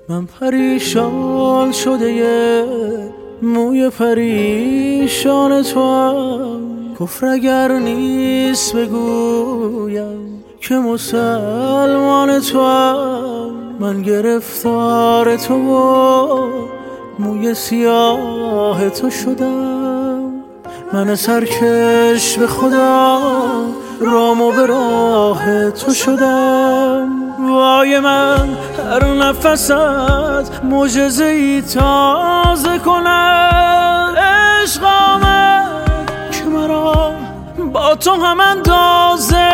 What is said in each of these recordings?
من پریشان شده یه موی پریشان تو هم، کفر اگر نیست بگویم که مسلمان تو هم. من گرفتار تو و موی سیاه تو شدم، من سرکش به خدا رام و به راه تو شدم. وای من هر نفست معجزه‌ای تازه کند، عشق آمد که مرا با تو هم اندازه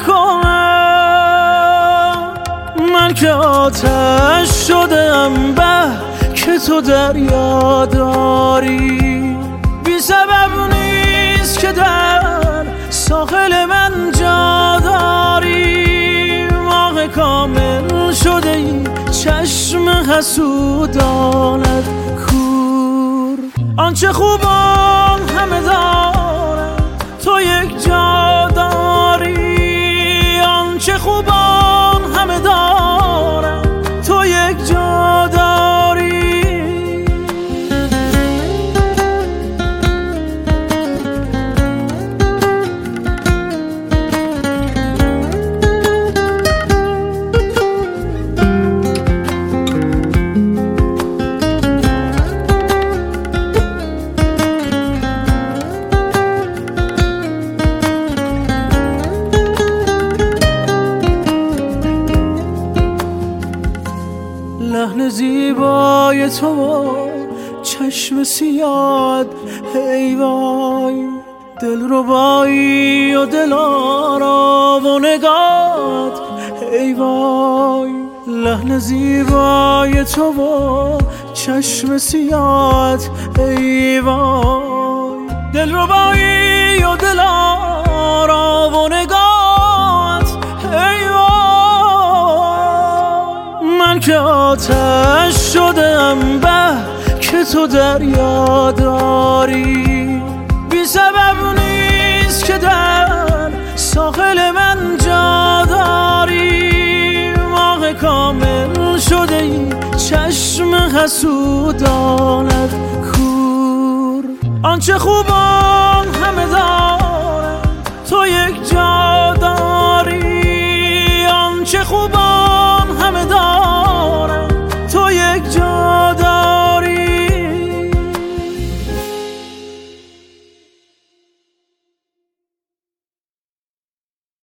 کنم. من که آتش شدم به که تو دریا داری، بی سبب نیست که در ساحل من جا داری. ماه کامل شده ای چشم حسودانت کور، آنچه خوبان همه دارن تو یک جا داری، آنچه خوبان همه دارن تو یک جا داری. لحن زیبای تو چشم سیاد، ای وای دلربایی و دلارا و نگات، ای وای لحن زیبای تو چشم سیاد، ای وای دلربایی و دلارا و نگات، ای وای. من که آتش شدم به که تو دریا داری، بی سبب نیست که در ساحل من جا داری. ماه کامل شده ای چشم حسودانت کور، آنچه خوبان همه دارن تو یک جا داری، آنچه خوبان